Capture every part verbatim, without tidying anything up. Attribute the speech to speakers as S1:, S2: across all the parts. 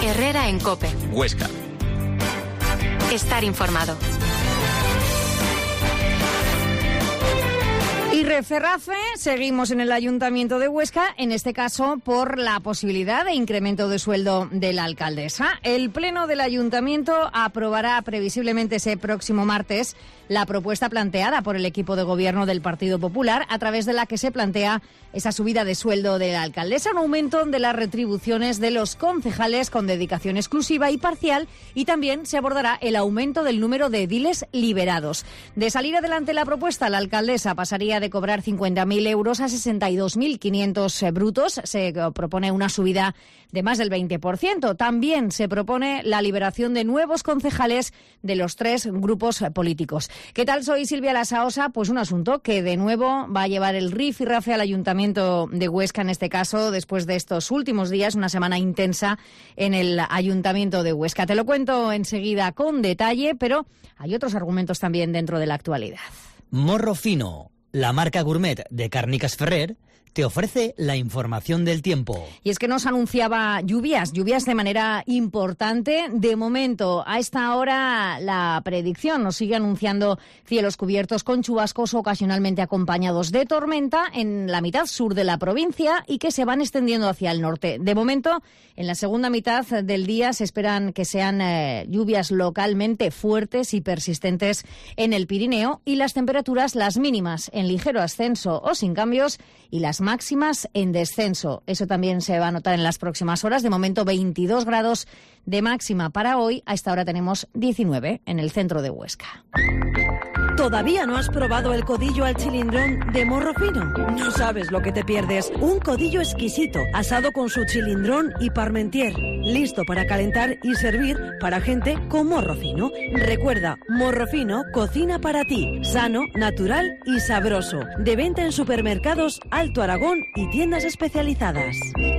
S1: Herrera en COPE.
S2: Huesca.
S1: Estar informado.
S3: Y Referrafe, seguimos en el Ayuntamiento de Huesca, en este caso por la posibilidad de incremento de sueldo de la alcaldesa. El Pleno del Ayuntamiento aprobará previsiblemente ese próximo martes la propuesta planteada por el equipo de gobierno del Partido Popular, a través de la que se plantea esa subida de sueldo de la alcaldesa, un aumento de las retribuciones de los concejales con dedicación exclusiva y parcial, y también se abordará el aumento del número de ediles liberados. De salir adelante la propuesta, la alcaldesa pasaría de cobrar cincuenta mil euros a sesenta y dos mil quinientos brutos. Se propone una subida de más del veinte por ciento. También se propone la liberación de nuevos concejales de los tres grupos políticos. ¿Qué tal? Soy Silvia Lasaosa. Pues un asunto que de nuevo va a llevar el rifirrafe al Ayuntamiento de Huesca, en este caso, después de estos últimos días, una semana intensa en el Ayuntamiento de Huesca. Te lo cuento enseguida con detalle, pero hay otros argumentos también dentro de la actualidad.
S4: Morro Fino, la marca gourmet de Càrniques Ferrer, te ofrece la información del tiempo.
S3: Y es que nos anunciaba lluvias, lluvias de manera importante. De momento, a esta hora, la predicción nos sigue anunciando cielos cubiertos con chubascos ocasionalmente acompañados de tormenta en la mitad sur de la provincia y que se van extendiendo hacia el norte. De momento, en la segunda mitad del día se esperan que sean eh, lluvias localmente fuertes y persistentes en el Pirineo, y las temperaturas, las mínimas en ligero ascenso o sin cambios, y las máximas en descenso. Eso también se va a notar en las próximas horas. De momento, veintidós grados de máxima para hoy. A esta hora tenemos diecinueve en el centro de Huesca.
S5: ¿Todavía no has probado el codillo al chilindrón de Morro Fino? No sabes lo que te pierdes. Un codillo exquisito, asado con su chilindrón y parmentier. Listo para calentar y servir para gente con morro fino. Recuerda, Morro Fino cocina para ti. Sano, natural y sabroso. De venta en supermercados Alto Aragón y tiendas especializadas.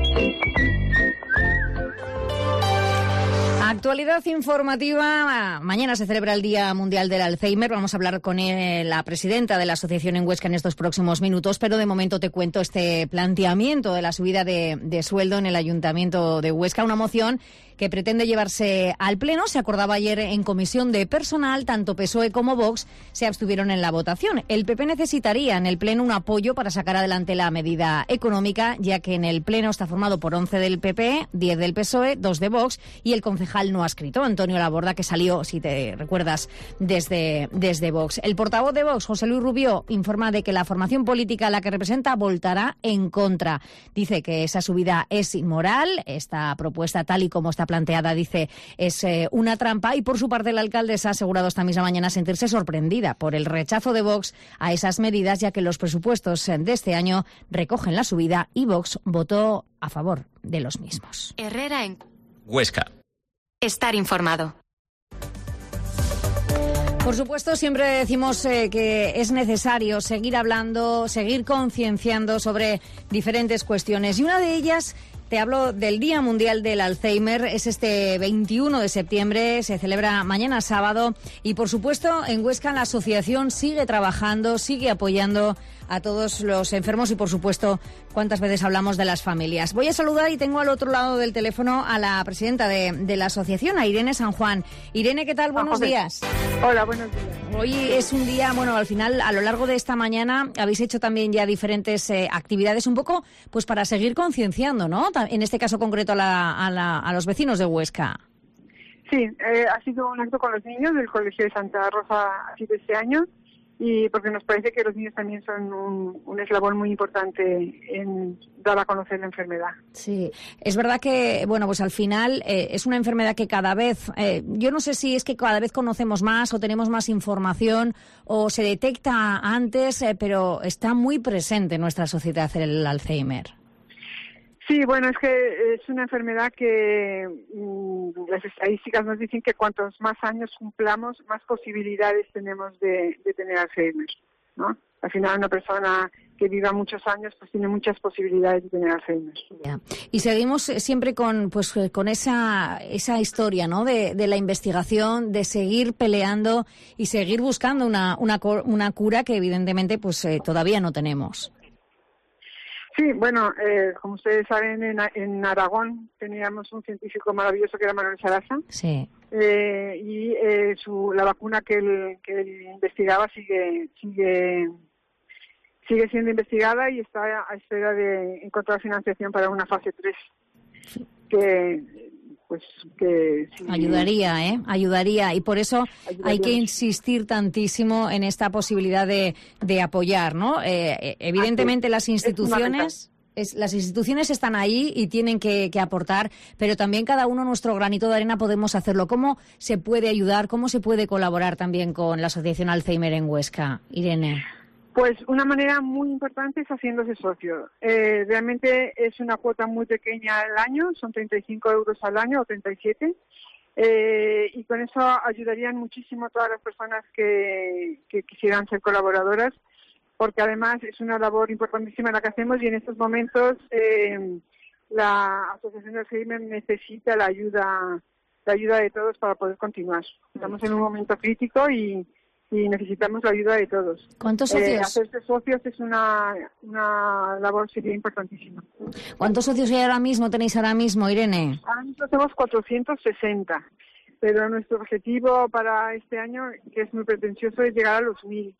S3: Actualidad informativa. Mañana se celebra el Día Mundial del Alzheimer. Vamos a hablar con eh, la presidenta de la asociación en Huesca en estos próximos minutos, pero de momento te cuento este planteamiento de la subida de, de sueldo en el Ayuntamiento de Huesca, una moción que pretende llevarse al Pleno. Se acordaba ayer en comisión de personal, tanto P S O E como Vox se abstuvieron en la votación. El P P necesitaría en el Pleno un apoyo para sacar adelante la medida económica, ya que en el Pleno está formado por once del P P, diez del P S O E, dos de Vox y el concejal no adscrito, Antonio Laborda, que salió, si te recuerdas, desde, desde Vox. El portavoz de Vox, José Luis Rubió, informa de que la formación política a la que representa votará en contra. Dice que esa subida es inmoral, esta propuesta tal y como está planteada, dice, es eh, una trampa, y por su parte la alcaldesa ha asegurado esta misma mañana sentirse sorprendida por el rechazo de Vox a esas medidas, ya que los presupuestos de este año recogen la subida y Vox votó a favor de los mismos.
S1: Herrera en
S2: Huesca.
S1: Estar informado.
S3: Por supuesto, siempre decimos eh, que es necesario seguir hablando, seguir concienciando sobre diferentes cuestiones, y una de ellas, te hablo del Día Mundial del Alzheimer, es este veintiuno de septiembre, se celebra mañana sábado, y por supuesto en Huesca la asociación sigue trabajando, sigue apoyando a todos los enfermos y por supuesto cuántas veces hablamos de las familias. Voy a saludar, y tengo al otro lado del teléfono a la presidenta de, de la asociación, a Irene San Juan. Irene, ¿qué tal? Buenos
S6: ah,
S3: días.
S6: Hola, buenos días.
S3: Hoy es un día, bueno, al final, a lo largo de esta mañana habéis hecho también ya diferentes eh, actividades, un poco pues para seguir concienciando, ¿no? En este caso concreto a, la, a, la, a los vecinos de Huesca.
S6: Sí, eh, ha sido un acto con los niños del Colegio de Santa Rosa, ha sido este año, y porque nos parece que los niños también son un, un eslabón muy importante en dar a conocer la enfermedad. Sí,
S3: es verdad que, bueno, pues al final eh, es una enfermedad que cada vez, eh, yo no sé si es que cada vez conocemos más o tenemos más información o se detecta antes, eh, pero está muy presente en nuestra sociedad el Alzheimer.
S6: Sí, bueno, es que es una enfermedad que mmm, las estadísticas nos dicen que cuantos más años cumplamos, más posibilidades tenemos de, de tener Alzheimer, ¿no? Al final, una persona que viva muchos años pues tiene muchas posibilidades de tener Alzheimer.
S3: Yeah. Y seguimos siempre con pues con esa esa historia, ¿no? De, de la investigación, de seguir peleando y seguir buscando una una, una cura que evidentemente pues eh, todavía no tenemos.
S6: Sí, bueno, eh, como ustedes saben, en, en Aragón teníamos un científico maravilloso que era Manuel Sarasa.
S3: Sí.
S6: Eh, y eh, su, la vacuna que él, que él investigaba sigue sigue sigue siendo investigada y está a espera de encontrar financiación para una fase tres que pues que sí,
S3: ayudaría, ¿eh? Ayudaría y por eso ayudaría. Hay que insistir tantísimo en esta posibilidad de, de apoyar, ¿no? Eh, evidentemente las instituciones Es, las instituciones están ahí y tienen que, que aportar, pero también cada uno nuestro granito de arena podemos hacerlo. ¿Cómo se puede ayudar? ¿Cómo se puede colaborar también con la Asociación Alzheimer en Huesca? Irene.
S6: Pues una manera muy importante es haciéndose socio. Eh, realmente es una cuota muy pequeña al año, son treinta y cinco euros al año o treinta y siete. Eh, y con eso ayudarían muchísimo a todas las personas que, que quisieran ser colaboradoras, porque además es una labor importantísima la que hacemos y en estos momentos eh, la Asociación de Alzheimer necesita la ayuda la ayuda de todos para poder continuar. Estamos en un momento crítico y, y necesitamos la ayuda de todos.
S3: ¿Cuántos socios?
S6: Eh, hacerse socios es una, una labor sería importantísima.
S3: ¿Cuántos socios hay ahora mismo, tenéis ahora mismo, Irene?
S6: Ahora mismo tenemos cuatrocientos sesenta, pero nuestro objetivo para este año, que es muy pretencioso, es llegar a los mil.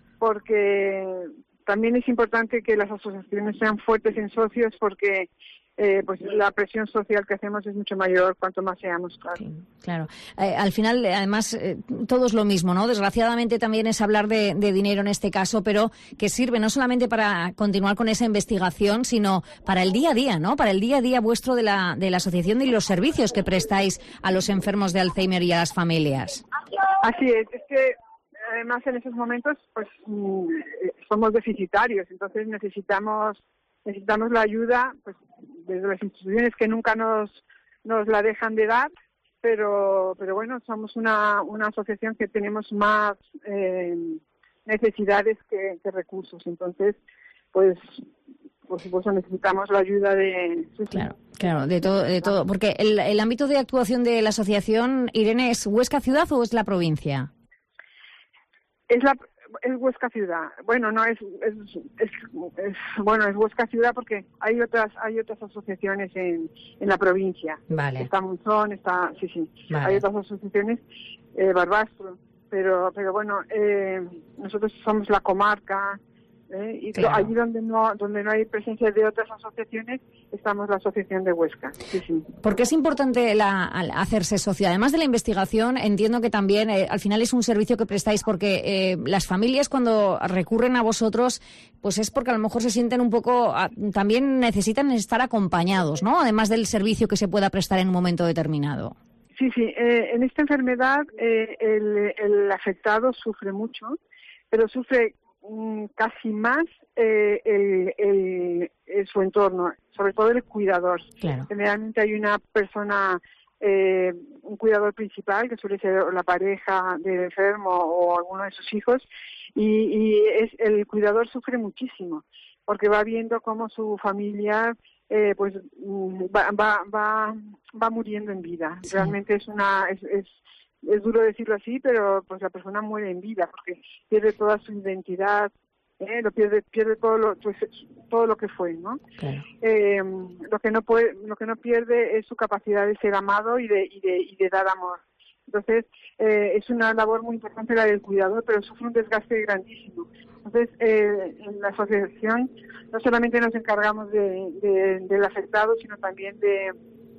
S6: Porque también es importante que las asociaciones sean fuertes en socios porque eh, pues la presión social que hacemos es mucho mayor cuanto más seamos, claro.
S3: Sí, claro. Eh, al final, además, eh, todo es lo mismo, ¿no? Desgraciadamente también es hablar de, de dinero en este caso, pero que sirve no solamente para continuar con esa investigación, sino para el día a día, ¿no? Para el día a día vuestro de la, de la asociación y los servicios que prestáis a los enfermos de Alzheimer y a las familias.
S6: Así es, es que además en esos momentos pues somos deficitarios, entonces necesitamos necesitamos la ayuda pues desde las instituciones que nunca nos nos la dejan de dar, pero pero bueno, somos una una asociación que tenemos más eh, necesidades que, que recursos, entonces pues por supuesto necesitamos la ayuda de sí,
S3: claro claro de todo de todo porque el, el ámbito de actuación de la asociación, Irene, ¿es Huesca ciudad o es la provincia?
S6: Es la es Huesca ciudad. Bueno, no es, es, es, es bueno es Huesca ciudad porque hay otras hay otras asociaciones en, en la provincia.
S3: Vale.
S6: Está Monzón, está sí sí.
S3: Vale.
S6: Hay otras asociaciones, eh, Barbastro, pero pero bueno eh, nosotros somos la comarca. ¿Eh? Y
S3: claro.
S6: Allí donde no donde no hay presencia de otras asociaciones estamos la asociación de Huesca. Sí, sí.
S3: Porque es importante la, hacerse socio. Además de la investigación, entiendo que también eh, al final es un servicio que prestáis porque eh, las familias cuando recurren a vosotros, pues es porque a lo mejor se sienten un poco, a, también necesitan estar acompañados, ¿no? Además del servicio que se pueda prestar en un momento determinado.
S6: Sí, sí. Eh, en esta enfermedad eh, el, el afectado sufre mucho, pero sufre casi más eh, el, el, el, su entorno, sobre todo el cuidador.
S3: Claro.
S6: Generalmente hay una persona, eh, un cuidador principal, que suele ser la pareja del enfermo o alguno de sus hijos, y, y es, el cuidador sufre muchísimo, porque va viendo cómo su familia eh, pues va, va, va, va muriendo en vida. Sí. Realmente es una... Es, es, Es duro decirlo así, pero pues la persona muere en vida porque pierde toda su identidad, ¿eh? lo pierde pierde todo lo pues, todo lo que fue, ¿no?
S3: Claro.
S6: Eh, lo que no puede lo que no pierde es su capacidad de ser amado y de y de, y de dar amor. Entonces eh, es una labor muy importante la del cuidador, pero sufre un desgaste grandísimo. Entonces eh, en la asociación no solamente nos encargamos de, de, del afectado, sino también de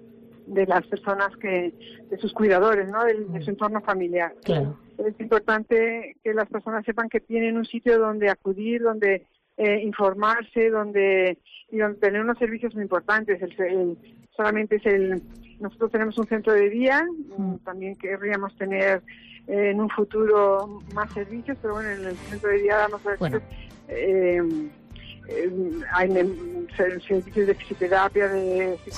S6: de las personas que, de sus cuidadores, ¿no? De, de su entorno familiar.
S3: Claro.
S6: Es importante que las personas sepan que tienen un sitio donde acudir, donde eh, informarse, donde y donde tener unos servicios muy importantes. El, el, solamente es el, nosotros tenemos un centro de día, mm. también querríamos tener eh, en un futuro más servicios, pero bueno, en el centro de día damos servicios. Bueno. Eh, eh, hay servicios de fisioterapia, de